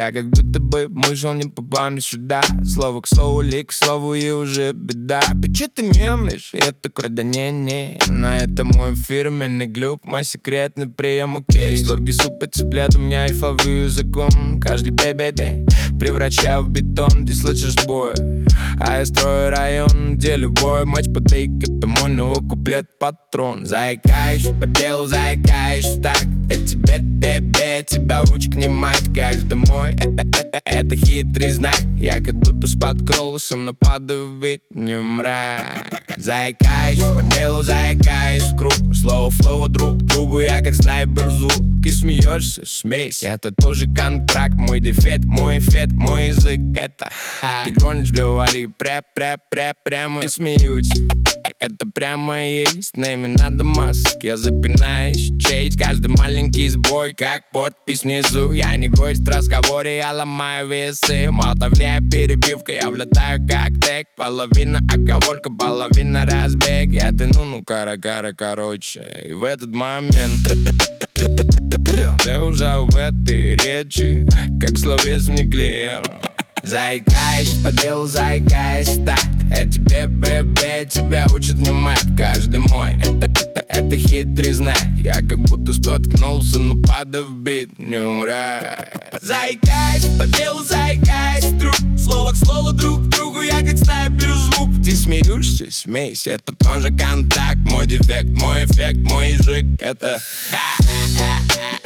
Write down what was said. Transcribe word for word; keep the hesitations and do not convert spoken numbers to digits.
Я как будто бы мышел, не попал сюда. Слово к слову, ли к слову, и уже беда. Че ты мемлишь? Я такой, да не-не. Но это мой фирменный глюк, мой секретный прием, окей. Сладкий суп и цыплят, у меня айфовый языком. Каждый бе-бе-бе превращаю в бетон, ты слышишь бой. А я строю район, где любой матч потейк. Это мой новый куплет-патрон. Заикаешь, по делу заикаешь так. Я тебе, тебе, тебя ручек не мать. Каждый мой, это хитрый знак. Я как будто споткнулся, но падаю ведь не мрак. Заикаешь, по делу заикаешь круг. Слово флоу друг другу, я как снайпер звук. И смеешься, смейся, это тоже контракт. Мой дефект, мой эффект, мой язык это. Ты гонишь, говори, пря-пря-пря, прямо и смеюсь. Это прямо есть, нами надо масок. Я запинаюсь, честь, каждый маленький сбой, как подпись внизу. Я не гость в разговоре, я ломаю весы. Мотовляя перебивка, я влетаю как тег. Половина оговорка, половина разбег. Я тяну, ну кара-кара, короче. И в этот момент ты уже в этой речи, как словесный клеер. Заикаешь, по делу заикаешь так. Я тебе, бе-бе, тебя учат внимать. Каждый мой, это, это, это хитрый знак. Я как будто споткнулся, но падаю в бит, не ура. Заикаешь, по делу заикаешь друг. Слово к слову друг к другу, я как снайпер звук. Ты смеешься, смейся, это тоже контакт. Мой дефект, мой эффект, мой язык, это ха-ха-ха.